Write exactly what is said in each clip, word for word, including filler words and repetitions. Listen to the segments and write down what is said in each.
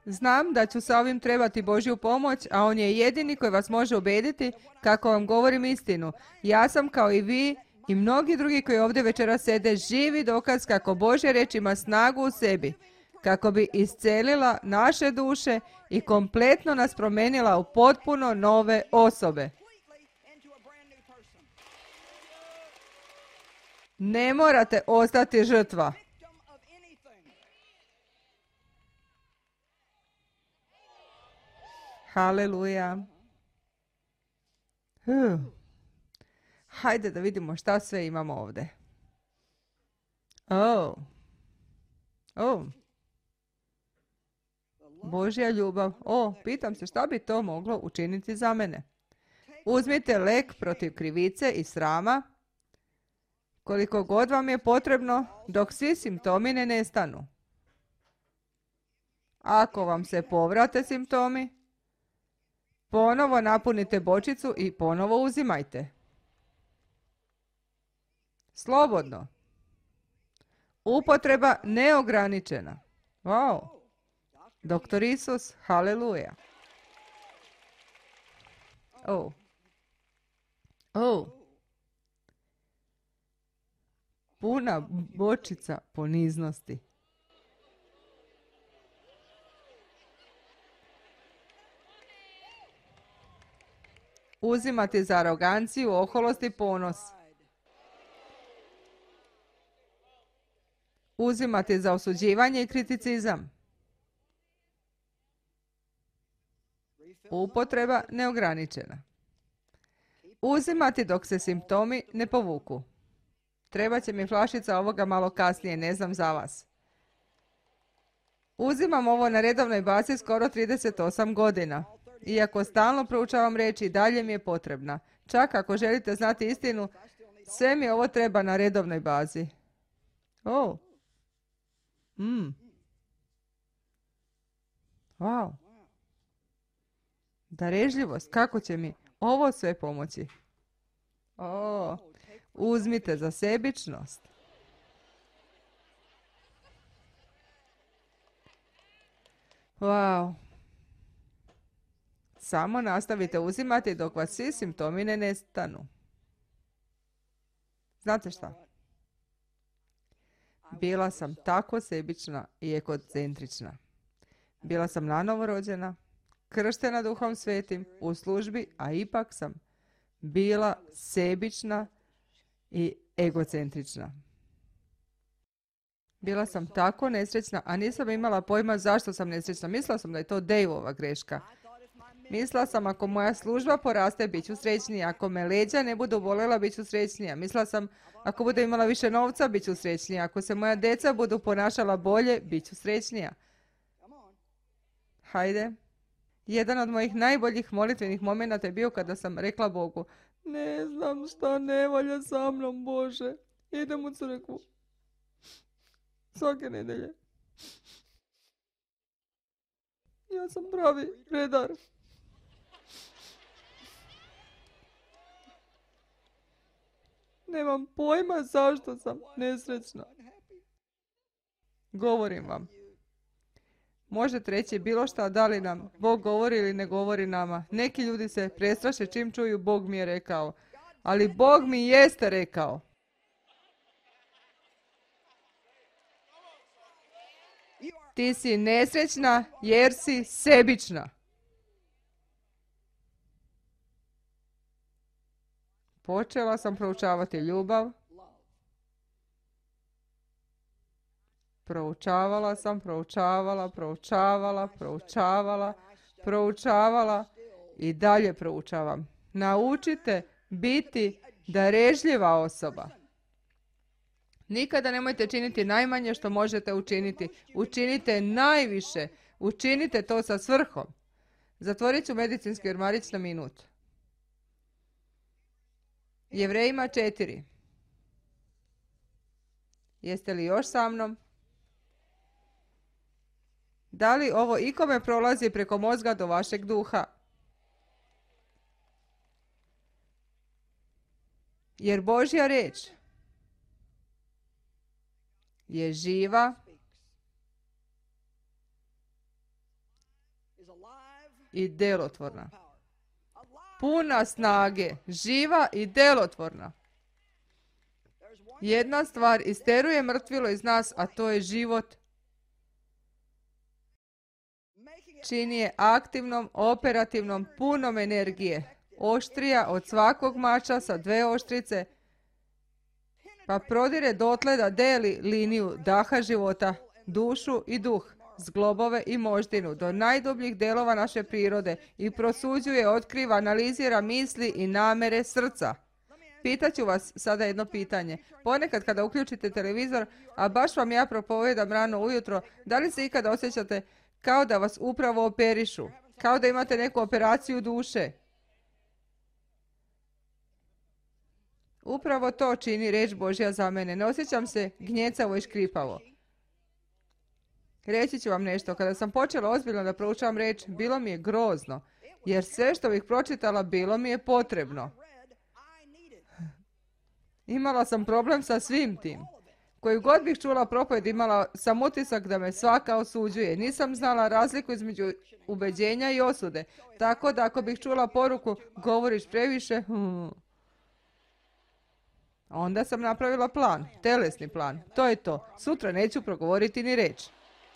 Znam da ću sa ovim trebati Božju pomoć, a On je jedini koji vas može ubediti kako vam govorim istinu. Ja sam kao i vi i mnogi drugi koji ovdje večeras sede živi dokaz kako Božja riječ ima snagu u sebi, kako bi iscelila naše duše i kompletno nas promijenila u potpuno nove osobe. Ne morate ostati žrtva. Haleluja. Huh. Hajde da vidimo šta sve imamo ovdje. Oh. Oh. Božja ljubav. O, pitam se šta bi to moglo učiniti za mene. Uzmite lek protiv krivice i srama, koliko god vam je potrebno, dok svi simptomi ne nestanu. Ako vam se povrate simptomi, ponovo napunite bočicu i ponovo uzimajte. Slobodno. Upotreba neograničena. Wow. Doktor Isus, haleluja. Oh. Oh. Puna bočica poniznosti. Uzimati za aroganciju, oholost i ponos. Uzimati za osuđivanje i kriticizam. Upotreba neograničena. Uzimati dok se simptomi ne povuku. Trebat će mi flašica ovoga malo kasnije, ne znam za vas. Uzimam ovo na redovnoj bazi skoro trideset osam godina. Iako stalno proučavam reći, dalje mi je potrebna. Čak ako želite znati istinu, sve mi ovo treba na redovnoj bazi. Oh. Mm. Wow. Darežljivost, kako će mi ovo sve pomoći? O, uzmite za sebičnost. Wow. Samo nastavite uzimati dok vas svi simptomi ne nestanu. Znate šta? Bila sam tako sebična i egocentrična. Bila sam nanovo rođena, krštena Duhom Svetim u službi, a ipak sam bila sebična i egocentrična. Bila sam tako nesrećna, a nisam imala pojma zašto sam nesrećna. Mislila sam da je to Dejvova greška. Mislila sam ako moja služba poraste, bit ću srećnija. Ako me leđa ne budu bolela, bit ću srećnija. Mislila sam ako budem imala više novca, bit ću srećnija. Ako se moja djeca budu ponašala bolje, bit ću srećnija. Hajde. Jedan od mojih najboljih molitvenih momenata je bio kada sam rekla Bogu, ne znam šta ne valja sa mnom, Bože. Idem u crkvu. Svake nedelje. Ja sam pravi redar. Nemam pojma zašto sam nesrećna. Govorim vam. Možete reći bilo šta, da li nam Bog govori ili ne govori nama. Neki ljudi se prestraše čim čuju Bog mi je rekao. Ali Bog mi jeste rekao. Ti si nesrećna jer si sebična. Počela sam proučavati ljubav. Proučavala sam, proučavala, proučavala, proučavala, proučavala i dalje proučavam. Naučite biti darežljiva osoba. Nikada nemojte činiti najmanje što možete učiniti. Učinite najviše. Učinite to sa svrhom. Zatvorit ću medicinski ormarić na minut. Jevrejima četiri. Jeste li još sa mnom? Da li ovo ikome prolazi preko mozga do vašeg duha? Jer Božja riječ je živa i delotvorna. Puna snage, živa i delotvorna. Jedna stvar isteruje mrtvilo iz nas, a to je život. Čini je aktivnom, operativnom, punom energije. Oštrija od svakog mača sa dve oštrice, pa prodire dotle da deli liniju daha života, dušu i duh, zglobove i moždinu, do najdubljih delova naše prirode i prosuđuje, otkriva, analizira misli i namere srca. Pitaću vas sada jedno pitanje. Ponekad kada uključite televizor, a baš vam ja propovedam rano ujutro, da li se ikada osjećate kao da vas upravo operišu? Kao da imate neku operaciju duše? Upravo to čini riječ Božja za mene. Ne osjećam se gnjecavo i škripavo. Reći ću vam nešto. Kada sam počela ozbiljno da proučavam riječ, bilo mi je grozno. Jer sve što bih pročitala bilo mi je potrebno. Imala sam problem sa svim tim. Koju god bih čula propovjed, imala sam utisak da me svaka osuđuje. Nisam znala razliku između ubeđenja i osude. Tako da ako bih čula poruku, govoriš previše, hmm. Onda sam napravila plan, telesni plan. To je to. Sutra neću progovoriti ni reč.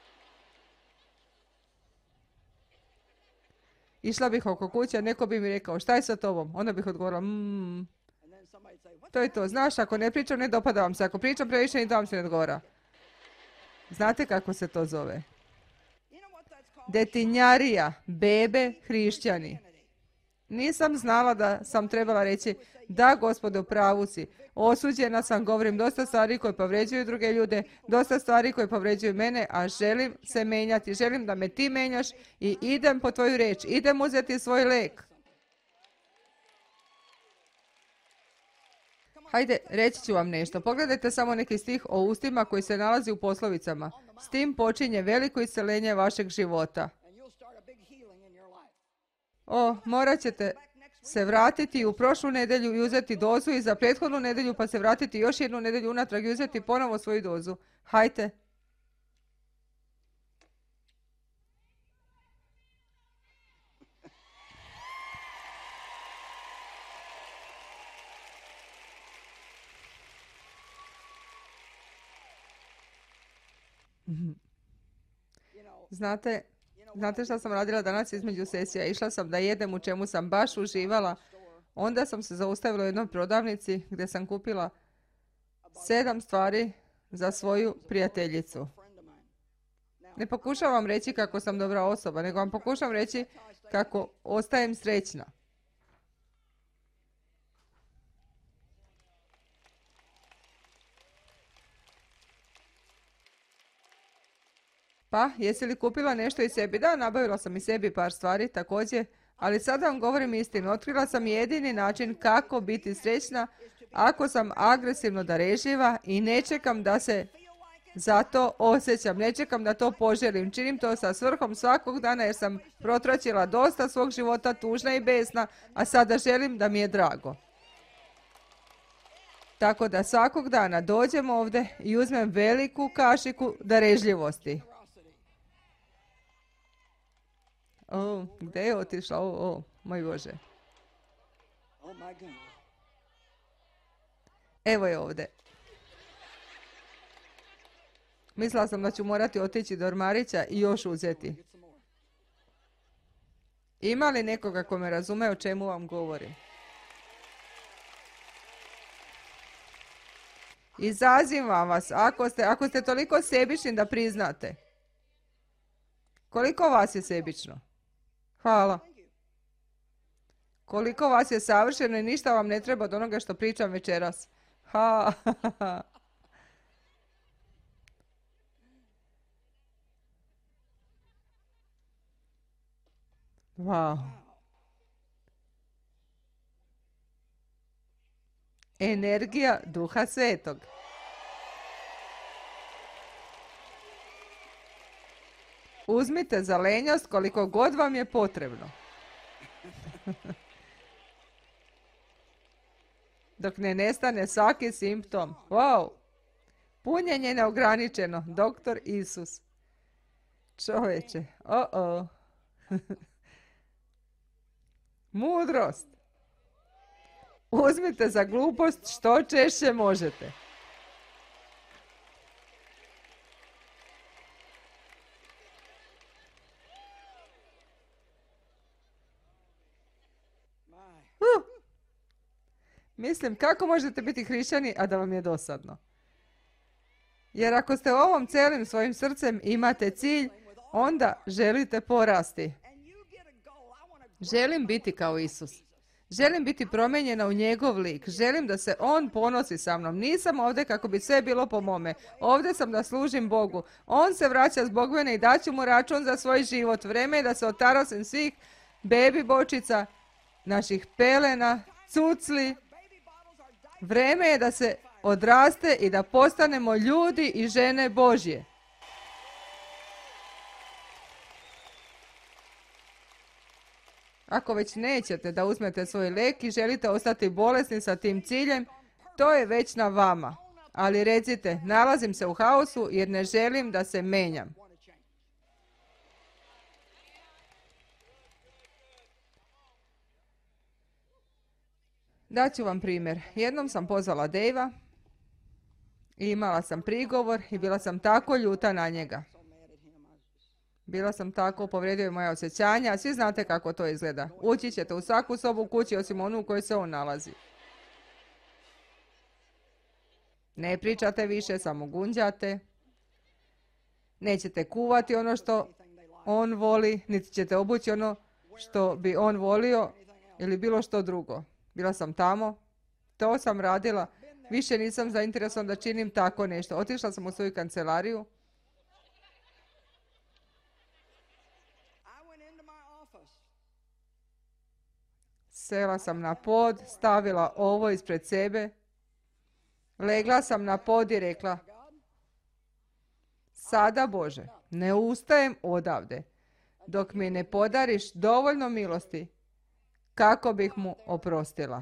Išla bih oko kuće, neko bi mi rekao, šta je sa tobom? Onda bih odgovorila, mmm. To je to. Znaš, ako ne pričam, ne dopada vam se. Ako pričam previše, ni da vam se ne odgovara. Znate kako se to zove? Detinjarija, bebe, hrišćani. Nisam znala da sam trebala reći, da, Gospode, u pravu si. Osuđena sam, govorim dosta stvari koje povređuju druge ljude, dosta stvari koje povređuju mene, a želim se menjati. Želim da me ti menjaš i idem po tvoju reč. Idem uzeti svoj lek. Hajde, reći ću vam nešto. Pogledajte samo neki stih o ustima koji se nalazi u poslovicama. S tim počinje veliko isceljenje vašeg života. O, morat ćete se vratiti u prošlu nedjelju i uzeti dozu i za prethodnu nedjelju pa se vratiti još jednu nedjelju unatrag i uzeti ponovo svoju dozu. Hajde. Znate, znate šta sam radila danas između sesija? Išla sam da jedem u čemu sam baš uživala. Onda sam se zaustavila u jednoj prodavnici gdje sam kupila sedam stvari za svoju prijateljicu. Ne pokušavam reći kako sam dobra osoba, nego vam pokušavam reći kako ostajem srećna. Pa, jesi li kupila nešto i sebi? Da, nabavila sam i sebi par stvari također, ali sad vam govorim istinu. Otkrila sam jedini način kako biti srećna ako sam agresivno darežljiva i ne čekam da se za to osjećam, ne čekam da to poželim. Činim to sa svrhom svakog dana jer sam protraćila dosta svog života tužna i besna, a sada želim da mi je drago. Tako da svakog dana dođem ovdje i uzmem veliku kašiku darežljivosti. O, gdje je otišla? O, o, moj Bože. Evo je ovdje. Mislila sam da ću morati otići do ormarića i još uzeti. Ima li nekoga ko me razume o čemu vam govorim? Izazivam vas, ako ste, ako ste toliko sebični da priznate. Koliko vas je sebično? Hvala. Koliko vas je savršeno i ništa vam ne treba od onoga što pričam večeras? Ha, ha, ha. Wow. Energija Duha Svetog. Uzmite za lenjost koliko god vam je potrebno. Dok ne nestane svaki simptom. Wow! Punjenje neograničeno. Doktor Isus. Čovječe. O-o. Mudrost. Uzmite za glupost što češće možete. Uh. Mislim, kako možete biti hrišćani, a da vam je dosadno? Jer ako ste ovom cijelim svojim srcem imate cilj, onda želite porasti. Želim biti kao Isus. Želim biti promijenjena u njegov lik. Želim da se on ponosi sa mnom. Nisam ovdje kako bi sve bilo po mome. Ovdje sam da služim Bogu. On se vraća zbog mene i daću mu račun za svoj život. Vreme je da se otarasim svih bebi bočica, naših pelena, cucli. Vreme je da se odraste i da postanemo ljudi i žene Božje. Ako već nećete da uzmete svoj lijek i želite ostati bolesni sa tim ciljem, to je već na vama. Ali recite, nalazim se u haosu jer ne želim da se menjam. Daću vam primjer. Jednom sam pozvala Dejva i imala sam prigovor i bila sam tako ljuta na njega. Bila sam tako, povrijedio je moja osjećanja, a svi znate kako to izgleda. Ući ćete u svaku sobu u kući osim onu u kojoj se on nalazi. Ne pričate više, samo gunđate. Nećete kuvati ono što on voli, niti ćete obući ono što bi on volio ili bilo što drugo. Bila sam tamo, to sam radila, više nisam zainteresovan da činim tako nešto. Otišla sam u svoju kancelariju. Sela sam na pod, stavila ovo ispred sebe. Legla sam na pod i rekla, sada Bože, ne ustajem odavde, dok mi ne podariš dovoljno milosti kako bih mu oprostila.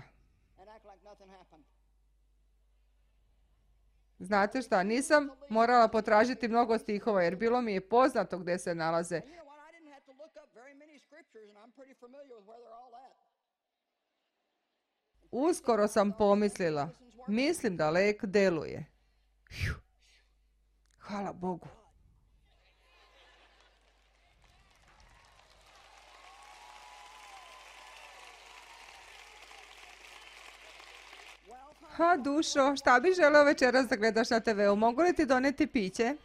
Znate šta, nisam morala potražiti mnogo stihova jer bilo mi je poznato gdje se nalaze. Uskoro sam pomislila, mislim da lek deluje. Hvala Bogu. Ha, dušo, šta bi želeo večeras da gledaš na te veu? Mogu li ti doneti piće?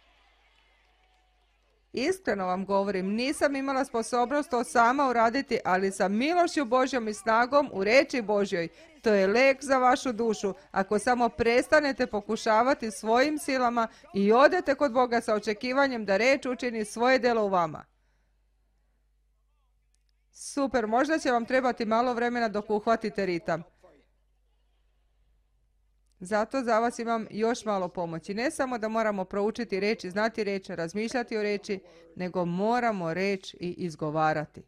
Iskreno vam govorim, nisam imala sposobnost to sama uraditi, ali sa milošću Božjom i snagom u reči Božjoj. To je lek za vašu dušu. Ako samo prestanete pokušavati svojim silama i odete kod Boga sa očekivanjem da reč učini svoje djelo u vama. Super, možda će vam trebati malo vremena dok uhvatite ritam. Zato za vas imam još malo pomoći. Ne samo da moramo proučiti reč i znati reč, razmišljati o reči, nego moramo reč i izgovarati.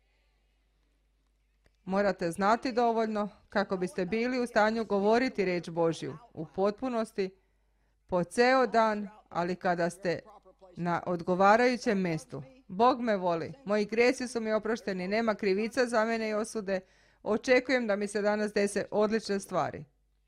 Morate znati dovoljno kako biste bili u stanju govoriti reč Božju u potpunosti, po ceo dan, ali kada ste na odgovarajućem mjestu. Bog me voli, moji grijesi su mi oprošteni, nema krivica za mene i osude. Očekujem da mi se danas dese odlične stvari.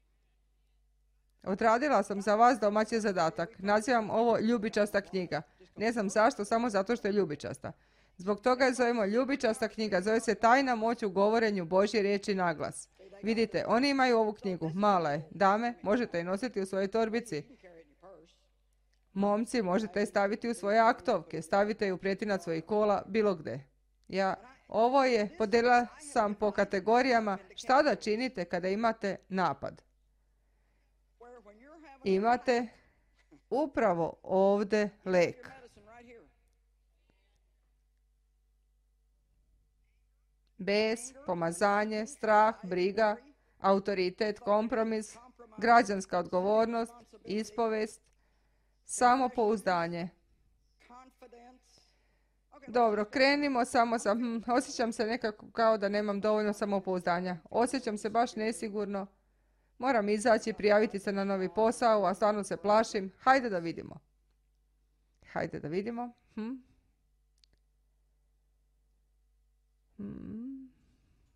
Odradila sam za vas domaći zadatak. Nazivam ovo ljubičasta knjiga. Ne znam zašto, samo zato što je ljubičasta. Zbog toga je zovemo ljubičasta knjiga. Zove se Tajna moć u govorenju Božje riječi na glas. Vidite, oni imaju ovu knjigu. Mala je. Dame, možete je nositi u svojoj torbici. Momci, možete je staviti u svoje aktovke. Stavite ju u pretinac svojih kola, bilo gde. Ja, ovo je, podijelila sam po kategorijama šta da činite kada imate napad. Imate upravo ovdje lek. Bes, pomazanje, strah, briga, autoritet, kompromis, građanska odgovornost, ispovest, samopouzdanje. Dobro, krenimo samo sa, hm, osjećam se nekako kao da nemam dovoljno samopouzdanja. Osjećam se baš nesigurno. Moram izaći, prijaviti se na novi posao, a stvarno se plašim. Hajde da vidimo. Hajde da vidimo. Hm? Hm.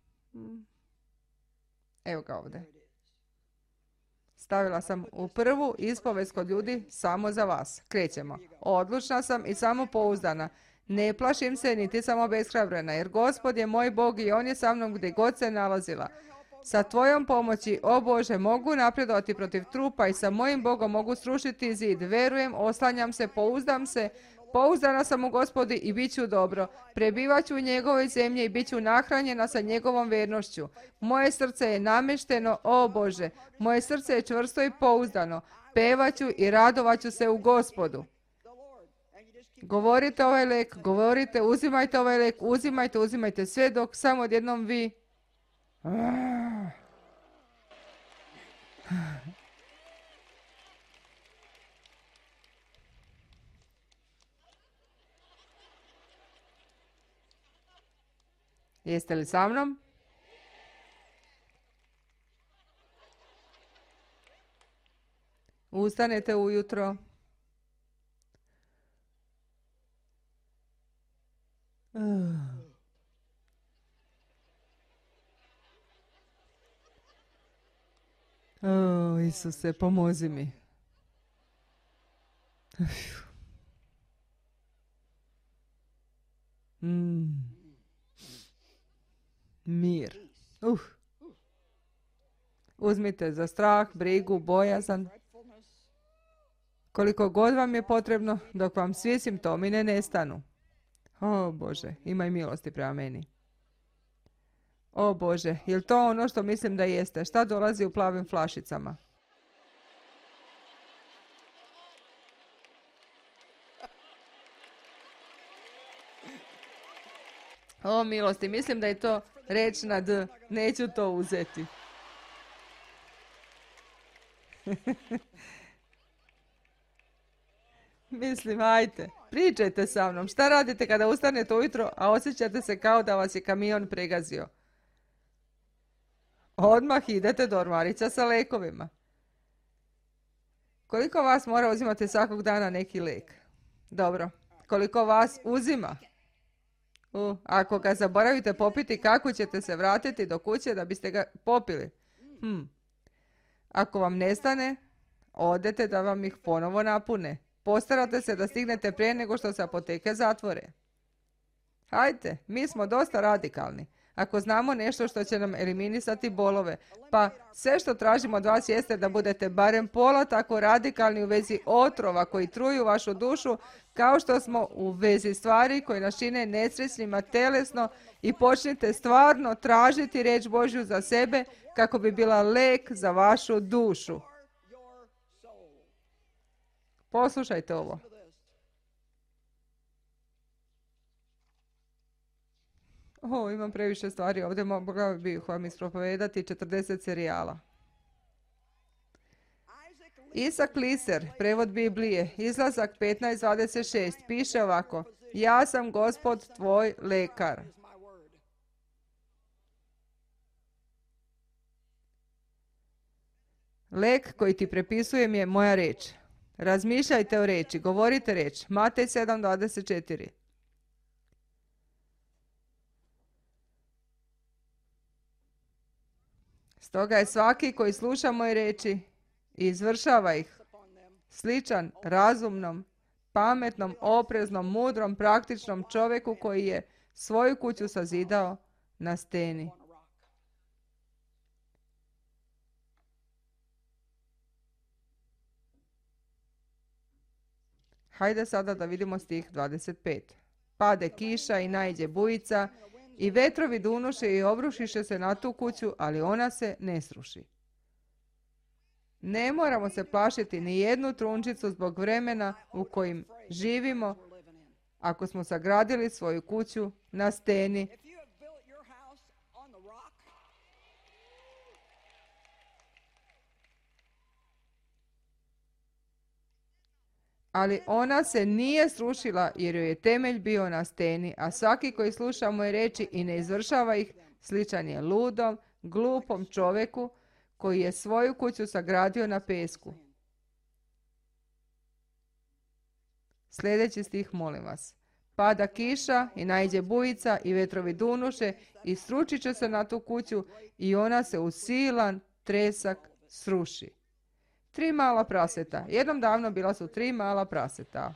Evo ga ovdje. Stavila sam u prvu ispovest kod ljudi samo za vas. Krećemo. Odlučna sam i samopouzdana. Ne plašim se, niti sam obeshrabrena, jer Gospod je moj Bog i On je sa mnom gdje god se nalazila. Sa tvojom pomoći, o Bože, mogu napredovati protiv trupa i sa mojim Bogom mogu srušiti zid. Verujem, oslanjam se, pouzdam se, pouzdana sam u Gospodi i bit ću dobro. Prebivat ću u njegovoj zemlji i bit ću nahranjena sa njegovom vernošću. Moje srce je namešteno, o Bože, moje srce je čvrsto i pouzdano. Pevaću i radovaću se u Gospodu. Govorite ovaj lek, govorite, uzimajte ovaj lek, uzimajte, uzimajte sve dok samo odjednom vi... Jeste li sa mnom? Ustanete ujutro. O, Isuse, pomozi mi. Mm. Mir. Uh. Uzmite za strah, brigu, bojazan. Koliko god vam je potrebno, dok vam svi simptomi ne nestanu. O Bože, imaj milosti prema meni. O Bože, je li to ono što mislim da jeste? Šta dolazi u plavim flašicama? O milosti, mislim da je to reč na D. Neću to uzeti. Mislim, ajte, pričajte sa mnom. Šta radite kada ustanete ujutro, a osjećate se kao da vas je kamion pregazio? Odmah idete do ormarića sa lekovima. Koliko vas mora uzimati svakog dana neki lek? Dobro. Koliko vas uzima? U, ako ga zaboravite popiti, kako ćete se vratiti do kuće da biste ga popili? Hm. Ako vam nestane, odete da vam ih ponovo napune. Postarate se da stignete prije nego što se apoteke zatvore. Hajde, mi smo dosta radikalni. Ako znamo nešto što će nam eliminisati bolove, pa sve što tražimo od vas jeste da budete barem pola tako radikalni u vezi otrova koji truju vašu dušu, kao što smo u vezi stvari koje nas čine nesrećnima telesno, i počnite stvarno tražiti riječ Božju za sebe kako bi bila lek za vašu dušu. Poslušajte ovo. O, imam previše stvari ovdje, mogla bih vam ispropovedati četrdeset serijala. Isak Liser, prevod Biblije, izlazak petnaest dvadeset šest, piše ovako: ja sam Gospod tvoj lekar. Lek koji ti prepisujem je moja reč. Razmišljajte o reči, govorite reč. Matej sedam dvadeset četiri. Stoga je svaki koji sluša moje reči i izvršava ih sličan razumnom, pametnom, opreznom, mudrom, praktičnom čovjeku koji je svoju kuću sazidao na steni. Hajde sada da vidimo stih dvadeset pet. Pade kiša i naiđe bujica i vetrovi dunuše i obrušiše se na tu kuću, ali ona se ne sruši. Ne moramo se plašiti ni jednu trunčicu zbog vremena u kojim živimo, ako smo sagradili svoju kuću na steni. Ali ona se nije srušila jer joj je temelj bio na steni, a svaki koji sluša moje reči i ne izvršava ih, sličan je ludom, glupom čovjeku koji je svoju kuću sagradio na pesku. Sljedeći stih, molim vas. pada kiša i naiđe bujica i vetrovi dunuše i sručit će se na tu kuću i ona se u silan tresak sruši. Tri mala praseta. Jednom davno bila su tri mala praseta.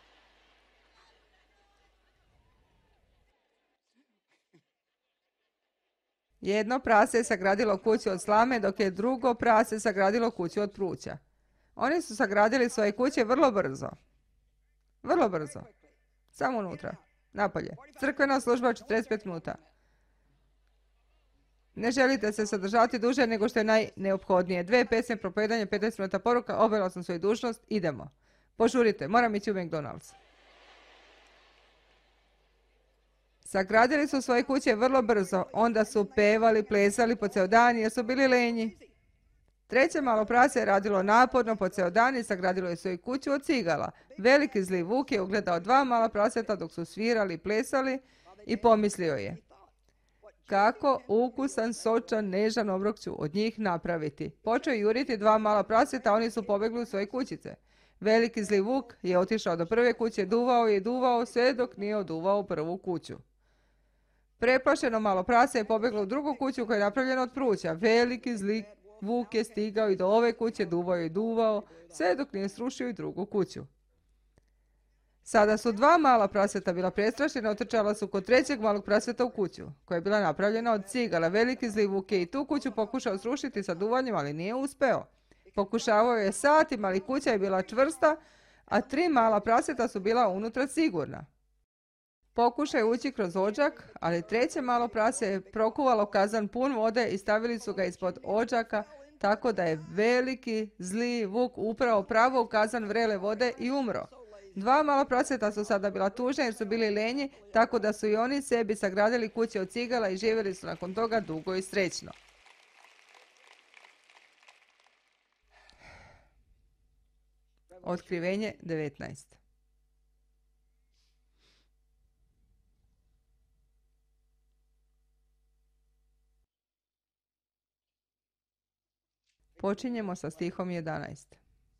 Jedno prase je sagradilo kuću od slame, dok je drugo prase sagradilo kuću od pruća. Oni su sagradili svoje kuće vrlo brzo. Vrlo brzo. Samo unutra. Napolje. Crkvena služba četrdeset pet minuta. Ne želite se sadržati duže nego što je najneophodnije. Dve pesme, propovedanje, petnaest minuta poruka, obavila sam svoju dužnost, idemo. Požurite, moram ići u McDonald's. Sagradili su svoje kuće vrlo brzo, onda su pevali, plesali po ceo dan jer su bili lenji. Treće malo prase je radilo naporno po ceo dan i sagradilo je svoju kuću od cigala. Veliki zli vuk je ugledao dva mala praseta dok su svirali i plesali i pomislio je: kako ukusan, sočan, nežan obrok ću od njih napraviti. Počeo je juriti dva mala praseta, oni su pobjegli u svoje kućice. Veliki zli vuk je otišao do prve kuće, duvao je i duvao sve dok nije oduvao prvu kuću. Preplašeno malo prase je pobjeglo u drugu kuću koja je napravljena od pruća. Veliki zli vuk je stigao i do ove kuće, duvao je i duvao sve dok nije srušio i drugu kuću. Sada su dva mala praseta bila prestrašena, otrčala su kod trećeg malog praseta u kuću, koja je bila napravljena od cigala. Veliki zli vuk je i tu kuću pokušao srušiti sa duvanjem, ali nije uspeo. Pokušavao je satima, ali kuća je bila čvrsta, a tri mala praseta su bila unutra sigurna. Pokušaj ući kroz odžak, ali treće malo prase je prokuvalo kazan pun vode i stavili su ga ispod odžaka, tako da je veliki zli vuk upravo pravo u kazan vrele vode i umro. Dva mala praseta su sada bila tužna jer su bili lenji, tako da su i oni sebi sagradili kuće od cigala i živjeli su nakon toga dugo i srećno. Otkrivenje devetnaest. Počinjemo sa stihom jedanaest.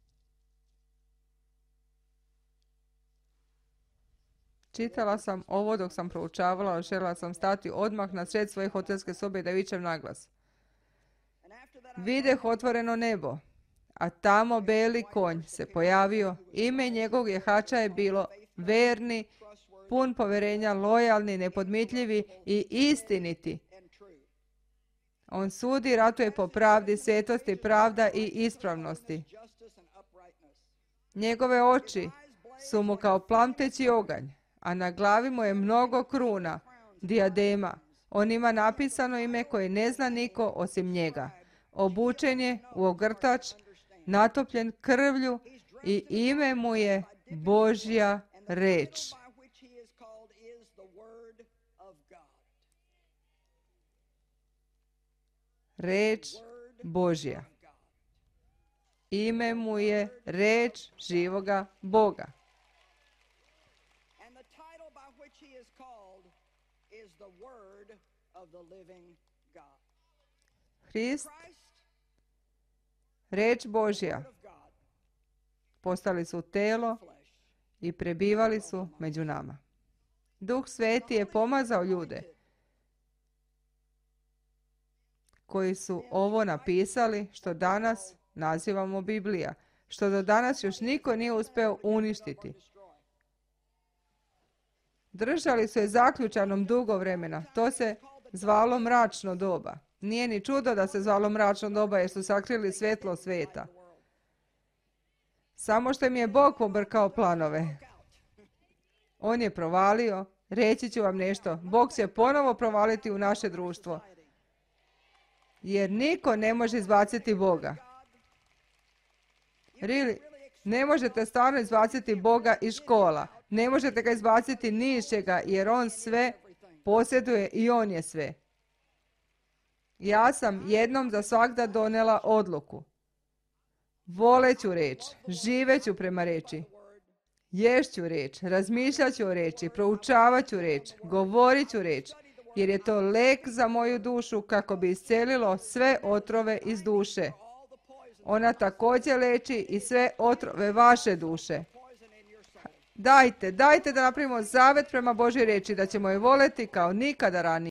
Čitala sam ovo dok sam proučavala, željela sam stati odmah na sred svoje hotelske sobe i da vičem naglas. Videh otvoreno nebo, a tamo beli konj se pojavio. Ime njegovog jehača je bilo verni, pun poverenja, lojalni, nepodmitljivi i istiniti. On sudi i ratuje po pravdi, svetosti, pravda i ispravnosti. Njegove oči su mu kao plamteći oganj, a na glavi mu je mnogo kruna, dijadema. On ima napisano ime koje ne zna niko osim njega. Obučen je u ogrtač, natopljen krvlju i ime mu je Božja reč. Reč Božja. Ime mu je reč živoga Boga. Hrist, reč Božja, postali su telo i prebivali su među nama. Duh Sveti je pomazao ljude koji su ovo napisali, što danas nazivamo Biblija, što do danas još niko nije uspeo uništiti. Držali su je zaključanom dugo vremena. To se zvalo mračno doba. Nije ni čudo da se zvalo mračno doba jer su sakrili svjetlo sveta. Samo što im je Bog pobrkao planove. On je provalio. Reći ću vam nešto. Bog će ponovo provaliti u naše društvo. Jer niko ne može izbaciti Boga. Really? Ne možete stvarno izbaciti Boga iz škola. Ne možete ga izbaciti ni iz čega, jer On sve posjeduje i On je sve. Ja sam jednom za svagda donela odluku. Voleću reč, živeću prema reči. Ješću reč, razmišljat ću o reči, proučavat ću reč, govorit ću reč, jer je to lek za moju dušu kako bi iscelilo sve otrove iz duše. Ona također leči i sve otrove vaše duše. Dajte, dajte da napravimo zavet prema Božoj riječi, da ćemo je voleti kao nikada ranije.